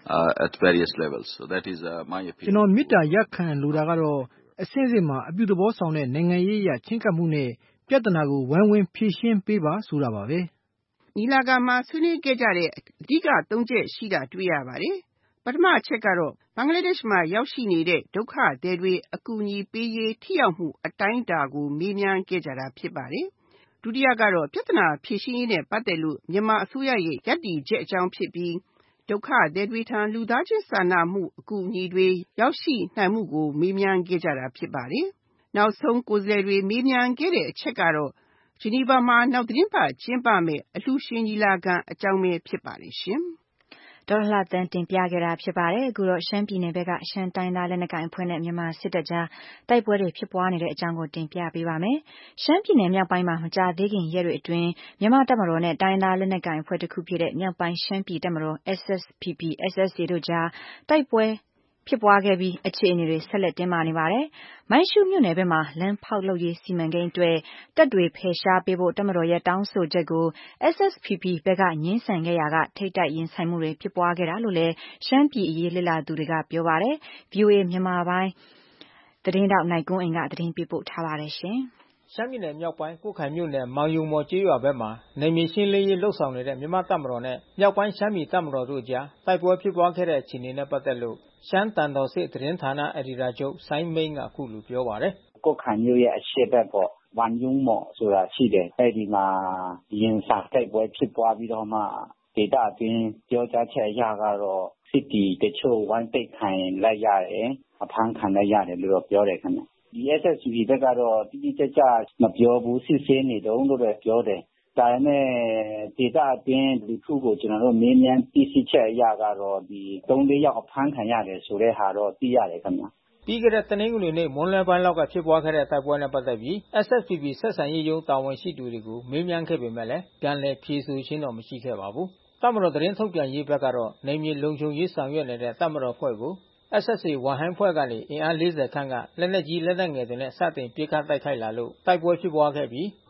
at various levels. So that is my opinion. ကျွန်တော်မေတ္တာရပ်ခံလိုတာကတော့အဆင့်ဆင့်မှာအပြုသဘောဆောင်တဲ့နိုင်ငံရေးအရချင်းကပ်မှုနဲ့ပြဿနာကိုဝိုင်းဝန်းဖြေရှင်းပေးပါဆိုတာပါပဲ။ညီလာခံမှာဆွေးနွေးခဲ့ကြတဲ့အဓိက၃ချက်ရှိတာတွေ့ရပါတယ်။ပထမအချက်ကတော့ဘင်္ဂလားဒေ့ရှ်မှာရောက်ရှိနေတဲ့ဒုက္ခသည်တွေအကူအညီပေးရေးထိရောက်မှုအတိုင်းအတာကိုမေးမြန်းခဲ့ကြတာဖြစ်ပါတယ်။ဒုတိယကတော့ပြဿနာဖြေရှင်းရေးနဲ့ပတ်သက်လို့မြန်မာအစိုးရရဲ့ရပ်တည်ချက်အကြောင်းဖြစ်ပြီးဒုက္ခသည်တွေထံလူသားချင်းစာနာမှုအကူအညီတွေရောက်ရှိနိုင်မှုကိုမေးမြန်းခဲ့ကြတာဖြစ်ပါတယ်။နောက်ဆုံးကိုယ်စားလှယ်တွေမေးမြန်းခဲ့တဲ့အချက်ကတော့ဂျီနီဗာမှာနောက်သတင်းပတ်ကျင်းပမယ့်အလှူရှင်ညီလာခံအကြောင်းပဲဖြစ်ပါတယ်ရှင်။ဒေါ်လှသန်းတင်ပြခဲ့တာဖြစ်ပါတယ်။အခုတော့ရှမ်းပြည်နယ်ဘက်ကရှမ်းတိုင်းသားလက်နက်ကိုင်အဖွဲ့နဲ့မြန်မာစစ်တပ်ကြားတိုက်ပွဲတွေဖြစ်ပွားနေတဲ့အကြောင်းကိုတင်ပြပေးပါမယ်။ရှမ်းပြည်နယ်မြောက်ပိုင်းမှာမကြာသေးခင်ရက်တွေအတွင်းမြန်မာတပ်မတော်နဲ့တိုင်းသားလက်နက်ကိုင်အဖွဲ့တစ်ခုဖြစ်တဲ့မြောက်ပိုင်းရှမ်းပြည်တပ်မတော် SSPP/SSA တို့ကြားတိုက်ပွဲဖြစ်ပွားခဲ့ပြီးအခြေအနေတွေဆက်လက်တင်းမာနေပါတယ်။မိုင်းရှုးမြို့နယ်ဘက်မှာလမ်းဖောက်လုပ်ရေးစီမံကိန်းအတွက်တပ်တွေဖယ်ရှားပေးဖို့တပ်မတော်ရဲ့တောင်းဆိုချက်ကို SSPP ဘက်ကငြင်းဆန်ခဲ့ရာကထိပ်တိုက်ရင်ဆိုင်မှုတွေဖြစ်ပွားခဲ့တာလို့လည်းရှမ်းပြည်အရေးလေ့လာသူတွေကပြောပါတယ်။ VOA မြန်မာပိုင်းသတင်းထောက်နိုင်ကွန်းအိန်ကသတင်းပေးပို့ထားပါတယ်ရှမ်းပြည်နယ်မြောက်ပိုင်းကွတ်ခိုင်မြို့နယ်မောင်ယုံမော်ကျေးရွာဘက်မှာနယ်မြေရှင်းလင်းရေးလှုပ်ဆောင်နေတဲ့မြန်မာတပ်မတော်နဲ့မြောက်ပိုင်းရှမ်းပြည်တပ်မတော်တို့ကြားတိုက်ပွဲဖြစ်ပွားခဲ့တဲ့အခြေအနေနဲ့ပတ်သက်လို့ရှမ်းတန်တော်စစ်သတင်းဌာနအယ်ဒီတာချုပ်စိုင်းမိန်းကအခုလိုပြောပါတယ်။ကွတ်ခိုင်မြို့ရဲ့အရှေ့ဘက်ပေါ့ဝမ်ယုံမော်ဆိုတာရှိတယ်။အဲဒီမှာရင်စာတိုက်ပွဲဖြစ်ပွားပြီးတော့မှဒေသအတွင်းပြောကြားချက်အရကတော့စစ်တီတချို့ဝိုင်းပိတ်ခံလိုက်ရတယ်အဖမ်းခံလိုက်ရတယ်လို့ပြောတယ်ခင်ဗျ။ဒီ SSPP ဘက်ကတော့တိတိကျကျမပြောဘူးစစ်ဆေးနေတုန်းလို့ပဲပြောတယ်။ဒါပေမဲ့ဒေသအတွင်းလူထုကိုကျွန်တော်တို့မေးမြန်းသိရှိချက်အရကတော့ဒီ3-4ယောက်အဖမ်းခံရတယ်ဆိုတဲ့ဟာတော့သိရတယ်ခင်ဗျ။ပြီးခဲ့တဲ့တနင်္ဂနွေနေ့မွန်းလွဲပိုင်းလောက်ကဖြစ်ပွားခဲ့တဲ့တိုက်ပွဲနဲ့ပတ်သက်ပြီး SSPP ဆက်ဆံရေးရုံးတာဝန်ရှိသူတွေကိုမေးမြန်းခဲ့ပေမဲ့ပြန်လည်ဖြေဆိုခြင်းတော့မရှိခဲ့ပါဘူး။တပ်မတော်သတင်းထုတ်ပြန်ရေးဘက်ကတော့နယ်မြေလုံခြုံရေးဆောင်ရွက်နေတဲ့တပ်မတော်ဖွဲ့ကိုSSA ဝမ်ဟိုင်းဖွဲ့ကနေအင်အား40ခန့်ကလက်နက်ကြီးလက်နက်ငယ်တွေနဲ့စတင်ပစ်ခတ်တိုက်ခိုက်လာလို့တိုက်ပွဲဖြစ်ပွားခဲ့ပြီး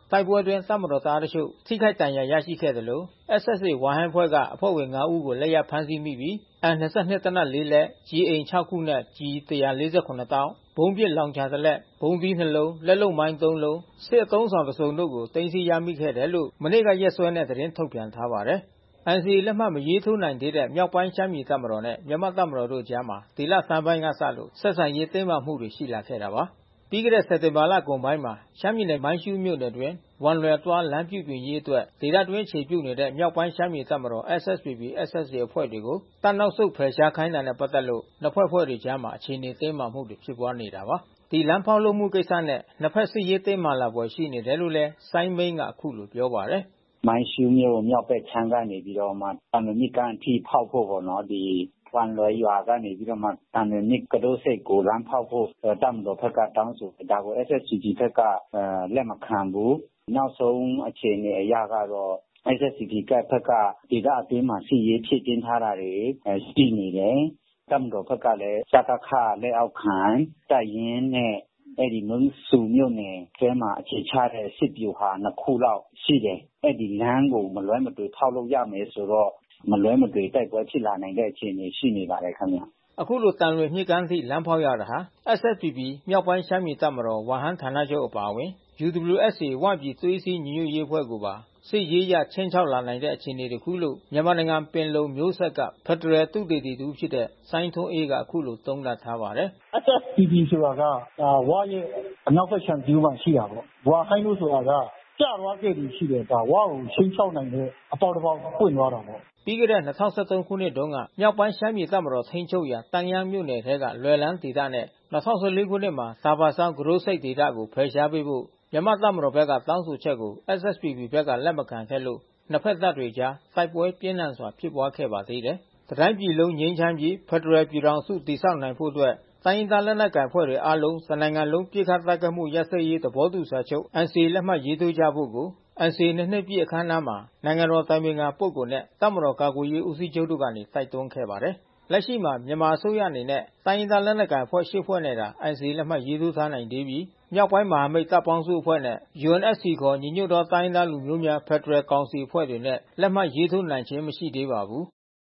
တိုက်ပွဲအတွင်းတပ်မတော်သားတို့ထိခိုက်ဒဏ်ရာရရှိခဲ့တယ်လို့ SSA ဝါဟန်းဖွဲ့ကအဖွဲ့ဝင်5ဦးကိုလက်ရဖမ်းဆီးမိပြီး M22 သေနတ်4လက် ကျည်အိမ်6ခုနဲ့ကျည်147တောင်းဗုံးပစ်လောင်ချာတစ်လက်ဗုံးသီး2လုံးလက်လုံမိုင်း3လုံးစစ်အသုံးဆောင်တစ်စုံတို့ကိုသိမ်းဆည်းရမိခဲ့တယ်လို့မနေ့ကရက်စွဲနဲ့သတင်းထုတ်ပြန်ထားပါတယ်။ NCA လက်မှတ်မရေးထိုးနိုင်သေးတဲ့မြောက်ပိုင်းရှမ်းပြည်တပ်မတော်နဲ့မြန်မာတပ်မတော်တို့ကြားမှာဒီလဆန်းပိုင်းကစလို့ဆက်ဆံရေးတင်းမာမှုတွေရှိလာခဲ့တာပါ။ပြီးခဲ့တဲ့စက်တင်ဘာလကုန်ပိုင်းမှာရှမ်းပြည်နယ်မိုင်းရှူးမြို့နယ်တွင်ဝန်လွယ်သွားလမ်းပြုပြင်ရေးအတွက်ဒေသတွင်းခြေပြုနေတဲ့မြောက်ပိုင်းရှမ်းပြည်တပ်မတော် SSPP/SSA အဖွဲ့တွေကိုတပ်နောက်ဆုတ်ဖယ်ရှားခိုင်းတာနဲ့ပတ်သက်လို့နှစ်ဖွဲ့တွေကြားမှာအခြေအနေတင်းမာမှုတွေဖြစ်ပွားနေတာပါ။ဒီလမ်းဖောက်လုပ်မှုကိစ္စနဲ့နှစ်ဖက်စစ်ရေးတင်းမာလာပွဲရှိနေတယ်လို့လဲစိုင်းမိန်းကအခုလိုပြောပါတယ်။မိုင်းရှူးမြို့မြောက်ဘက်ခြမ်းကနေပြီးတော့မှတံမြစ်ကန်အထိဖောက်ဖို့ပေါ့နော်ဒီဝန်လွယ်ရွာကနေပြီးတော့မှတံမြစ်ကတိုးစိတ်ကိုလမ်းဖောက်ဖို့တပ်မတော်ဘက်ကတောင်းဆိုဒါကို SSPP ဘက်ကလက်မခံဘူးနောက်ဆုံးအခြေအနေအရကတော့ SSPP ဘက်ကဒေသအတွင်းမှာစီရေးဖြစ်တင်းထားတာတွေရှိနေတယ်တပ်မတော်ဘက်ကလည်းစကခလက်အောက်ခံတပ်ရင်းနဲ့အဲ့ဒီမုံဆူမြို့နယ်ကျဲမှာအခြေချတဲ့စစ်ပြူဟာ2ခုလောက်ရှိတယ်အဲ့ဒီလမ်းကိုမလွဲမသွေဖောက်လုပ်ရမယ်ဆိုတော့မလွဲမသွေတိုက်ပွဲဖြစ်လာနိုင်တဲ့အခြေအနေရှိနေပါတယ်ခင်ဗျအခုလိုတန်လွေမြစ်ကမ်းထိလမ်းဖောက်ရတာဟာ SSPP မြောက်ပိုင်းရှမ်းပြည်တပ်မတော်ဝါဟန်းဌာနချုပ်အပါအဝင် UWSA ဝပြည်သွေးစည်းညီညွတ်ရေးအဖွဲ့ကိုပါစစ်ရေးရချင်းချောက်လာနိုင်တဲ့အခြေအနေတခုလို့မြန်မာနိုင်ငံပင်လုံမျိုးဆက်ကဖက်ဒရယ်သုတေသီတူဖြစ်တဲ့စိုင်းထွန်းအေးကအခုလိုသုံးသပ်ထားပါတယ် SSPP ဆိုတာကဝရဲ့အနောက်ဘက်ခြမ်းကျူးမှာရှိတာပေါ့ဝါဟိုင်းလို့ဆိုတာကကြွားခဲ့ပြီးရှိတယ်ဒါဝကိုချင်းချောက်နိုင်တဲ့အပေါက်တစ်ပေါက်ပွင့်သွားတာပေါ့ပြီးခဲ့တဲ့2013ခုနှစ်တုန်းကမြောက်ပိုင်းရှမ်းပြည်တပ်မတော်ထိန်းချုပ်ရာတန်ယန်းမြို့နယ်ထဲကလွယ်လန်းဒေသနဲ့2014ခုနှစ်မှာစာပါဆောင်ဂရိုးစိတ်ဒေသကိုဖယ်ရှားပေးဖို့မြန်မာတပ်မတော်ဘက်ကတောင်းဆိုချက်ကို SSPP ဘက်ကလက်မခံခဲ့လို့နှစ်ဖက်တပ်တွေကြားတိုက်ပွဲပြင်းထန်စွာဖြစ်ပွားခဲ့ပါသေးတယ်။တိုင်းပြည်လုံးငြိမ်းချမ်းပြီးဖက်ဒရယ်ပြည်ထောင်စုတည်ဆောက်နိုင်ဖို့အတွက်တိုင်းရင်းသားလက်နက်ကိုင်ဖွဲ့တွေအားလုံးစနိုင်ငံလုံးပြစ်ခတ်တိုက်ခိုက်မှုရပ်စဲရေးသဘောတူစာချုပ် NCA လက်မှတ်ရေးထိုးကြဖို့ကိုNCA နှစ်ပြည့်အခမ်းအနားမှာနိုင်ငံတော်တိုင်ပင်ခံပုဂ္ဂိုလ်နဲ့တပ်မတော်ကာကွယ်ရေးဦးစီးချုပ်တို့ကနေတိုက်တွန်းခဲ့ပါတယ်။လက်ရှိမှာမြန်မာအစိုးရအနေနဲ့တိုင်းရင်းသားလက်နက်ကိုင်အဖွဲ့8ဖွဲ့နဲ့တာ NCA လက်မှတ်ရေးထိုးထားနိုင်သေးပြီးမြောက်ပိုင်းမဟာမိတ်တပ်ပေါင်းစုအဖွဲ့နဲ့ UNSC ခေါ်ညီညွတ်သောတိုင်းရင်းသားလူမျိုးများဖက်ဒရယ်ကောင်စီအဖွဲ့တွေနဲ့လက်မှတ်ရေးထိုးနိုင်ခြင်းမရှိသေးပါဘူး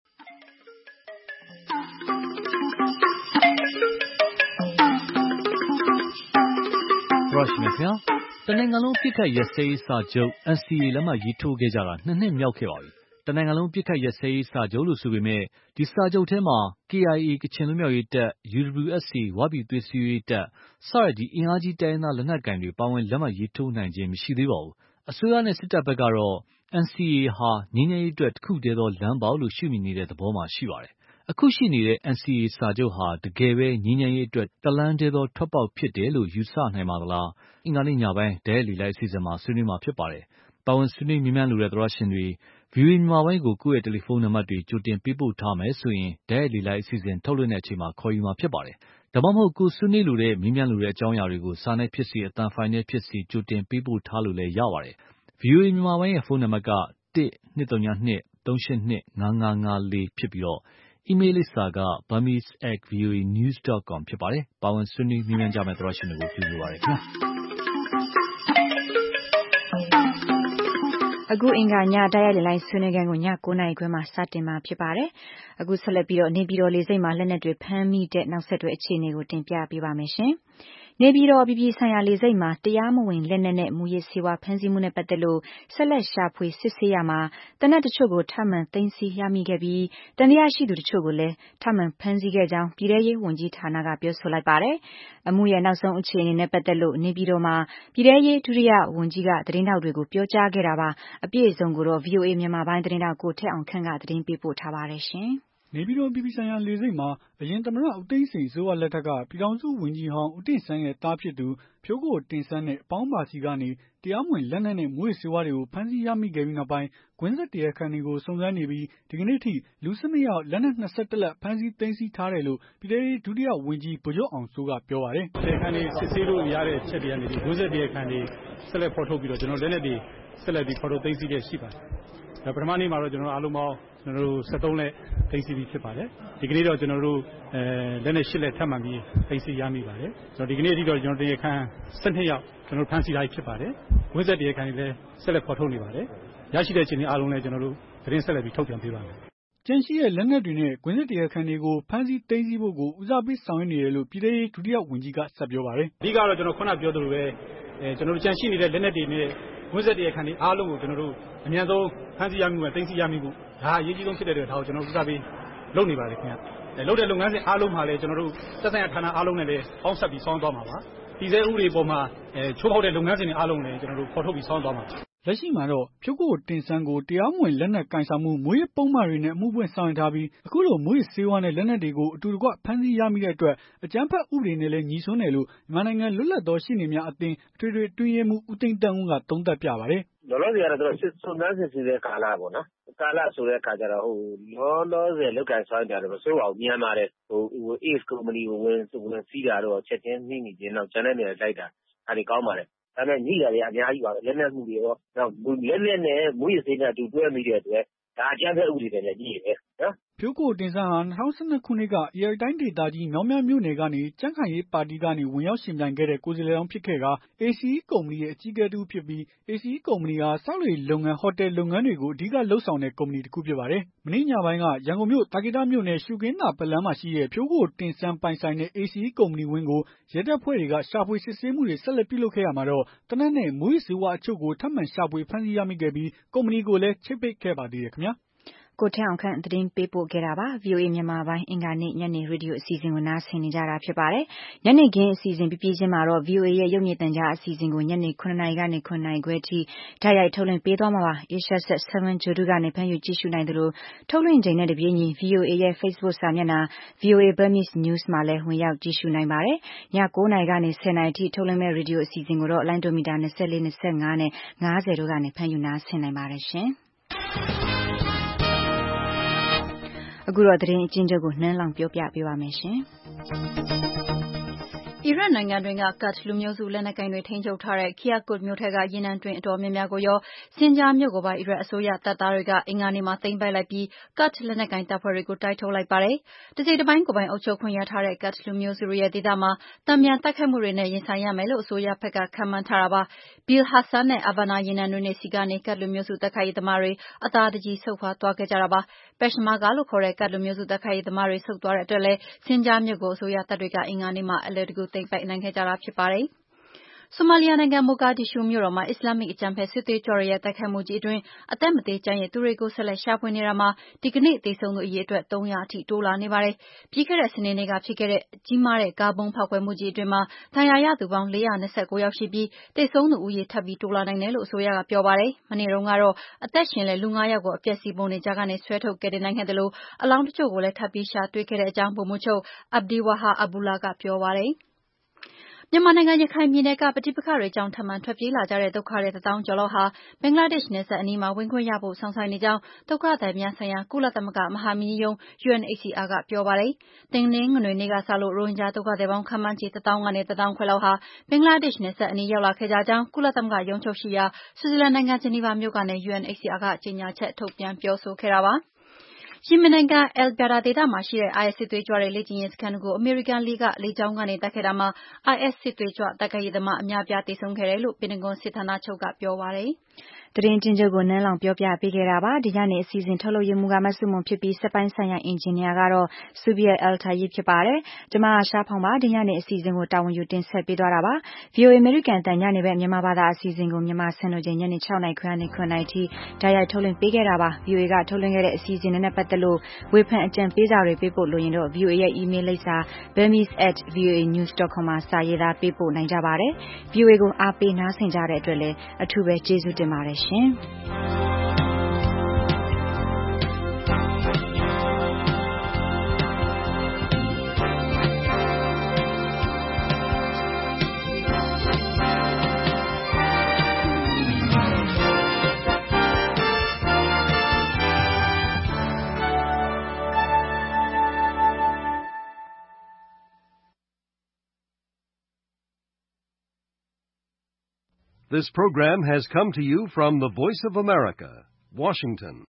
။ရရှိမြခင်တနိုင်ငံလုံးပြစ်ခတ်ရက်စဲရေးစာချုပ် NCA လက်မှတ်ရေးထိုးခဲ့ကြတာ2နှစ်မြောက်ခဲ့ပါပြီ။တနိုင်ငံလုံးပြစ်ခတ်ရက်စဲရေးစာချုပ်လို့ဆိုပေမဲ့ဒီစာချုပ်ထဲမှာ KIA ကချင်လွတ်မြောက်ရေးတပ် UWSA ဝပြည်သွေးစည်းရေးတပ်စတဲ့အင်အားကြီးတိုင်းရင်းသားလက်နက်ကိုင်တွေပါဝင်လက်မှတ်ရေးထိုးနိုင်ခြင်းမရှိသေးပါဘူး။အစိုးရနဲ့စစ်တပ်ဘက်ကတော့ NCA ဟာငြိမ်းချမ်းရေးအတွက်တစ်ခုတည်းသောလမ်းပေါက်လို့ရှုမြင်နေတဲ့သဘောမှာရှိပါတယ်။အခုရှိနေတဲ့ NCA စာချုပ်ဟာတကယ်ပဲငြိမ်းချမ်းရေးအတွက်တလမ်းတည်းသောထွက်ပေါက်ဖြစ်တယ်လို့ယူဆနိုင်ပါသလား။အင်္ဂါနေ့ညပိုင်းဒဲလေလိုက်အစီအစဉ်မှာဆွေးနွေးမှာဖြစ်ပါတယ်။ပါဝင်ဆွေးနွေးမြင်းမြန်းလိုတဲ့သောရရှင်တွေ VOA မြန်မာပိုင်းကိုကိုယ့်ရဲ့တယ်လီဖုန်းနံပါတ်တွေကြိုတင်ပေးပို့ထားမယ်ဆိုရင်ဒဲလေလိုက်အစီအစဉ်ထုတ်လွှင့်တဲ့အချိန်မှာခေါ်ယူမှာဖြစ်ပါတယ်။ဒါမှမဟုတ်ကိုဆွေးနွေးလိုတဲ့မြင်းမြန်းလိုတဲ့အကြောင်းအရာတွေကိုစာနဲ့ဖြစ်စေအသံဖိုင်နဲ့ဖြစ်စေကြိုတင်ပေးပို့ထားလို့လည်းရပါတယ်။ VOA မြန်မာပိုင်းရဲ့ဖုန်းနံပါတ်က1-232-382-5554ဖြစ်ပြီးအီးမေးလ်လိပ်စာက burmese@voanews.com ဖြစ်ပါတယ်။ပါဝင်ဆွေးနွေးမြင်းမြန်းကြမယ့်သောရရှင်တွေကိုကြိုဆိုပါရစေခင်ဗျာ။အခုအင်္ဂါညတိုက်ရိုက်လိုင်းဆွေးနွေးခန်းကိုည9:00 နာရီခွဲမှာစတင်မှာဖြစ်ပါတယ်။အခုဆက်လက်ပြီးတော့နေပြည်တော်လေဆိပ်မှာလက်နက်တွေဖမ်းမိတဲ့နောက်ဆက်တွဲအခြေအနေကိုတင်ပြပေးပါမယ်ရှင်။နေပြည်တော်ပြည်ပြည်ဆိုင်ရာလေဆိပ်မှာတရားမဝင်လက်နက်နဲ့မူရစ်ဆေးဝါးဖမ်းဆီးမှုနဲ့ပတ်သက်လို့ဆက်လက်ရှာဖွေစစ်ဆေးရမှာတနက်တချို့ကိုထပ်မံသိမ်းဆည်းရမိခဲ့ပြီးတန်တရားရှိသူတချို့ကိုလည်းထပ်မံဖမ်းဆီးခဲ့ကြောင်းပြည်ထရေးဝန်ကြီးဌာနကပြောဆိုလိုက်ပါတယ်။အမှုရဲ့နောက်ဆုံးအခြေအနေနဲ့ပတ်သက်လို့နေပြည်တော်မှာပြည်ထရေးဒုတိယဝန်ကြီးကသတင်းထောက်တွေကိုပြောကြားခဲ့တာပါ။အပြည့်အစုံကိုတော့ VOA မြန်မာပိုင်းသတင်းထောက်ကိုထက်အောင်ခန့်ကသတင်းပေးပို့ထားပါတယ်ရှင်။နေပြည်တော်ပြည်ပြည်ဆိုင်ရာလေဆိပ်မှာအရင်သမ္မတဦးသိန်းစိန်အစိုးရလက်ထက်ကပြည်ထောင်စုဝန်ကြီးဟောင်းဦးတင့်ဆန်းရဲ့သားဖြစ်သူဖြိုးကိုတင်ဆန်းနဲ့အပေါင်းပါစီကနေတရားမဝင်လက်နက်နဲ့မူးယစ်ဆေးဝါးတွေကိုဖမ်းဆီးရမိခဲ့ပြီးနောက်ပိုင်းကွင်းဆက်တရားခံတွေကိုစုံစမ်းနေပြီးဒီကနေ့ထိလူ12ယောက်လက်နက်21လက်ဖမ်းဆီးသိမ်းဆည်းထားတယ်လို့ပြည်ထောင်စုဒုတိယဝန်ကြီးဗိုလ်ချုပ်အောင်စိုးကပြောပါတယ်။တရားခံတွေစစ်ဆေးလို့ရတဲ့ချက်တွေကနေဒီကွင်းဆက်တရားခံတွေဆက်လက်ဖော်ထုတ်ပြီးတော့ကျွန်တော်လက်နက်တွေဆက်လက်ပြီးဖော်ထုတ်သိမ်းဆည်းရရှိပါတယ်။ပထမနေ့မှာတော့ကျွန်တော်အားလုံးပေါင်းကျွန်တော်တို့73လက်သိမ်းဆည်းပြီးဖြစ်ပါတယ်။ဒီကနေ့တော့ကျွန်တော်တို့လက်နက်8လက်ထပ်မံပြီးသိမ်းဆည်းရမိပါတယ်။ကျွန်တော်ဒီကနေ့အထိတော့ကျွန်တော်တရားခံ12ယောက်ဖကျွန်တော်ဖမ်းဆီးထားဖြစ်ပါတယ်။ဝန်ဆက်တရားခံတွေလည်းဆက်လက်ဖော်ထုတ်နေပါတယ်။ရရှိတဲ့အခြေအနေအားလုံးလည်းကျွန်တော်တို့သတင်းဆက်လက်ပြီးထုတ်ပြန်ပေးပါမယ်။ကျန်ရှိတဲ့လက်နက်တွေနဲ့ကွင်းစစ်တရားခံတွေကိုဖမ်းဆီးသိမ်းဆည်းဖို့ကိုဦးစားပေးဆောင်ရွက်နေတယ်လို့ပြည်ထောင်စုဒုတိယဝန်ကြီးကဆက်ပြောပါတယ်။အဓိကတော့ကျွန်တော်ခုနပြောသလိုပဲကျွန်တော်တို့ကြန့်ရှိနေတဲ့လက်နက်တွေနဲ့ဝန်ဆက်တရားခံတွေအားလုံးကိုကျွန်တော်တို့အများဆုံးဖမ်းဆီးရမိမှုနဲ့သိမ်းဆည်းရမိမှုဒါအရေးကြီးဆုံးဖြစ်တဲ့အတွက်ဒါကိုကျွန်တော်ဦးစားပေးလုပ်နေပါတယ်ခင်ဗျ။လုပ်တဲ့လုပ်ငန်းစဉ်အားလုံးမှာလည်းကျွန်တော်တို့သက်ဆိုင်ရာဌာနအားလုံးနဲ့လည်းပေါင်းစပ်ပြီးဆောင်သွားမှာပါ။ဒီစဲဥပဒေပေါ်မှာချိုးဖောက်တဲ့လုပ်ငန်းစဉ်တွေအားလုံးလည်းကျွန်တော်တို့ဖော်ထုတ်ပြီးဆောင်သွားမှာပါ။လက်ရှိမှာတော့ဖြိုးကိုတင်ဆန်းကိုတရားမဝင်လက်နက်ကင်ဆောင်မှုမွေးပုံမှန်တွေနဲ့အမှုပွင့်ဆောင်ရွက်ထားပြီးအခုလိုမွေးဆေးဝါးနဲ့လက်နက်တွေကိုအတူတကွဖမ်းဆီးရမိတဲ့အတွက်အကြမ်းဖက်ဥပဒေနဲ့လည်းညီစွန်းတယ်လို့မြန်မာနိုင်ငံလွတ်လပ်သောရှေ့နေများအသင်းအထွေထွေအတွင်းရေးမှူးဦးသိန်းတန်းဦးကသုံးသပ်ပြပါတယ်။လောလောဆယ်ကတော့စစ်စုံစမ်းစစ်ဆေးတဲ့ကာလပေါ့နော်။ကာလဆိုတဲ့အခါကျတော့လောလောဆယ်လောက်ကင်ဆောင်ကြတယ်မဆိုးအောင်မြန်ပါတယ်ACE ကုမ္ပဏီကိုဝင်စီးတာတော့ချက်ချင်းနှိမ့်နေခြင်းတော့ကျန်တဲ့နေရာလိုက်တာအဲ့ဒီကောင်းပါတယ်။ဒါပေမဲ့ညိတာတွေအများကြီးပါလက်နက်မှုတွေရောနောက်လက်နက်နဲ့မွေးစေးနဲ့အတူတွဲမိတဲ့အတွက်ဒါအကြမ်းဖက်ဥပဒေတွေနဲ့ညိတယ်နော်ဖြိုးကိုတင်ဆန်းဟာ2012ခုနှစ်ကအေရတိုင်းဒေသကြီးမြောင်းမြမြို့နယ်ကနေကြံ့ခိုင်ရေးပါတီကနေဝင်ရောက်ရှင်ပြိုင်ခဲ့တဲ့ကိုယ်စားလှယ်လောင်းဖြစ်ခဲ့က ACE ကုမ္ပဏီရဲ့အကြီးအကဲတူဖြစ်ပြီး ACE ကုမ္ပဏီဟာစောက်လုပ်လုပ်ငန်းဟိုတယ်လုပ်ငန်းတွေကိုအဓိကလှုပ်ဆောင်တဲ့ကုမ္ပဏီတစ်ခုဖြစ်ပါတယ်။မနေ့ညပိုင်းကရန်ကုန်မြို့တာကေတမြို့နယ်ရှုခင်းသာပလမ်းမှာရှိတဲ့ဖြိုးကိုတင်ဆန်းပိုင်ဆိုင်တဲ့ ACE ကုမ္ပဏီဝင်းကိုရဲတပ်ဖွဲ့တွေကရှာဖွေစစ်ဆေးမှုတွေဆက်လက်ပြုလုပ်ခဲ့ရမှာတော့တနက်နဲ့မွေးစေဝါအချို့ကိုထပ်မံရှာဖွေဖမ်းဆီးရမိခဲ့ပြီးကုမ္ပဏီကိုလည်းချိတ်ပိတ်ခဲ့ပါသေးတယ်ခင်ဗျာကိုထက်အောင်ခန့်သတင်းပေးပို့ခဲ့တာပါ VOA မြန်မာပိုင်းအင်္ဂါနေ့ညနေရေဒီယိုအစီအစဉ်ကိုနားဆင်နေကြတာဖြစ်ပါတယ်ညနေခင်းအစီအစဉ်ပြပြချင်းမှာတော့ VOA ရဲ့ရုပ်မြင်သံကြားအစီအစဉ်ကိုညနေ9:00နာရီကနေ9:00နာရီခွဲထိဓာတ်ရိုက်ထုတ်လွှင့်ပေးသွားမှာပါ Asia Set 7 Jodu ကနေဖမ်းယူကြည့်ရှုနိုင်သလိုထုတ်လွှင့်ချိန်နဲ့တပြေးညီ VOA ရဲ့ Facebook စာမျက်နှာ VOA Burmese News မှာလည်းဝင်ရောက်ကြည့်ရှုနိုင်ပါတယ်ည9:00နာရီကနေ10:00နာရီထိထုတ်လွှင့်မဲ့ရေဒီယိုအစီအစဉ်ကိုတော့လိုင်းဒိုမီတာ24 25နဲ့50တို့ကနေဖမ်းယူနားဆင်နိုင်ပါတယ်ရှင်အခုတော့သတင်းအကျဉ်းချုပ်ကိုနှမ်းလောင်ပြောပြပေးပါမယ်ရှင်အီရတ်နိုင်ငံတွင်းကကတ်လူမျိုးစုလက်နက်ကိုင်တွေထိန်းချုပ်ထားတဲ့ Kirkuk မြို့ထက်ကရေနံတွင်းအတော်များများကိုရောစင်ဂျာမြို့ကိုပါအီရတ်အစိုးရတပ်သားတွေကအင်္ဂါနေ့မှာသိမ်းပိုက်လိုက်ပြီးကတ်လက်နက်ကိုင်တပ်ဖွဲ့တွေကိုတိုက်ထုတ်လိုက်ပါတယ်။တစ်စိတ်တစ်ပိုင်းကိုပိုင်အုပ်ချုပ်ခွင့်ရထားတဲ့ကတ်လူမျိုးစုရဲ့ဒေသမှာတံပြန်တိုက်ခိုက်မှုတွေနဲ့ရင်ဆိုင်ရမယ်လို့အစိုးရဘက်ကခန့်မှန်းထားတာပါ။ Bil Hassan နဲ့ Avana ရေနံတွင်းတွေစီကနေကတ်လူမျိုးစုတိုက်ခိုက်ရေးသမားတွေအသာတကြီးဆုတ်ခွာသွားခဲ့ကြတာပါ။ Peshmerga လို့ခေါ်တဲ့ကတ်လူမျိုးစုတိုက်ခိုက်ရေးသမားတွေဆုတ်သွားတဲ့အတွက်လည်းစင်ဂျာမြို့ကိုအစိုးရတပ်တွေကအင်္ဂါနေ့မှာအလွယ်တကူသိမ်းပိုက်နိုင်ခဲ့ကြတာဖြစ်ပါတယ်။ဆိုမာလီယာနိုင်ငံမိုဂါဒစ်ရှူးမြို့တော်မှာအစ္စလာမစ်အကြမ်းဖက်စစ်သွေးကြွတွေရဲ့တိုက်ခိုက်မှုကြီးအတွင်းအသက်မသေကျန်ရစ်သူတွေကိုဆက်လက်ရှာဖွေနေတာမှာဒီကနေ့သေဆုံးသူအရေအတွက်300အထိတိုးလာနေပါတယ်။ပြီးခဲ့တဲ့စနေနေ့ကဖြစ်ခဲ့တဲ့ကြီးမားတဲ့ကားဗုံးဖောက်ခွဲမှုကြီးအတွင်းမှာဒဏ်ရာရသူပေါင်း429ယောက်ရှိပြီးသေဆုံးသူဦးရေထပ်ပြီးတိုးလာနိုင်တယ်လို့အစိုးရကပြောပါတယ်။မနေ့တုန်းကတော့အသက်ရှင်တဲ့လူ9ယောက်ကိုအပျက်စီးပုံတွေကြားကနေဆွဲထုတ်ကယ်တင်နိုင်ခဲ့တယ်လို့အလောင်းတချို့ကိုလည်းထပ်ပြီးရှာတွေ့ခဲ့တဲ့အကြောင်းဗိုလ်မှူးချုပ် Abdiwahab Abdullah ကပြောပါတယ်။မြန်မာနိုင်ငံရခိုင်ပြည်နယ်ကပဋိပက္ခတွေကြောင့်ထပ်မံထွက်ပြေးလာကြတဲ့ဒုက္ခသည်1,000 ကျော်လောက်ဟာဘင်္ဂလားဒေ့ရှ်နယ်စပ်အနီးမှာဝင်ခွင့်ရဖို့စောင့်ဆိုင်းနေကြောင်းဒုက္ခသည်များဆိုင်ရာကုလသမဂ္ဂမဟာမင်းကြီးရုံး UNHCR ကပြောပါတယ်။တနင်္ဂနွေနေ့ကစလို့ရိုဟင်ဂျာဒုက္ခသည်ပေါင်းခန့်မှန်းခြေ1,000 ကနေ1,500 လောက်ဟာဘင်္ဂလားဒေ့ရှ်နယ်စပ်အနီးရောက်လာခဲ့ကြကြောင်းကုလသမဂ္ဂရုံးချုပ်ရှိရာဆွစ်ဇာလန်နိုင်ငံဂျနီဗာမြို့ကနေ UNHCR ကကြေညာချက်ထုတ်ပြန်ပြောဆိုခဲ့တာပါ။ယီမင်နိုင်ငံ al-Bara ဒေသမှာရှိတဲ့ IS စစ်သွေးကြွတွေလေ့ကျင့်ရေးစခန်းကိုအမေရိကန်လေကြောင်းကနေတိုက်ခိုက်တာမှာ IS စစ်သွေးကြွတိုက်ခိုက်ရေးသမားအများအပြားသေဆုံးခဲ့တယ်လို့ပင်တဂွန်စစ်ဌာနချုပ်ကပြောပါတယ်။သတင်းချင်းချုပ်ကိုနန်းလောင်ပြောပြပေးခဲ့တာပါဒီညနေအစီအစဉ်ထုတ်လုပ်ရမှုကမဆုမွန်ဖြစ်ပြီးစက်ပိုင်းဆိုင်ရာအင်ဂျင်နီယာကတော့ဆူဗီယက်အယ်ထာယီဖြစ်ပါတယ်ကျွန်မရှားဖောင်ပါဒီညနေအစီအစဉ်ကိုတာဝန်ယူတင်ဆက်ပေးသွားတာပါ VOA American တန်ညနေပဲမြန်မာဘာသာအစီအစဉ်ကိုမြန်မာစံတော်ချိန်ညနေ6:00နာရီခွဲကနေ9:00နာရီထိဓာတ်ရိုက်ထုတ်လွှင့်ပေးခဲ့တာပါ VOA ကထုတ်လွှင့်ခဲ့တဲ့အစီအစဉ်နဲ့ပတ်သက်လို့ဝေဖန်အကြံပေးစာတွေပေးပို့လို့ရင်တော့ VOA ရဲ့ email လိပ်စာ burmese@voanews.com မှာစာရေးသားပေးပို့နိုင်ကြပါတယ် VOA ကိုအားပေးနားဆင်ကြတဲ့အတွက်လည်းအထူးပဲကျေးဇူးတင်ပါတယ်ရှင် This program has come to you from the Voice of America, Washington.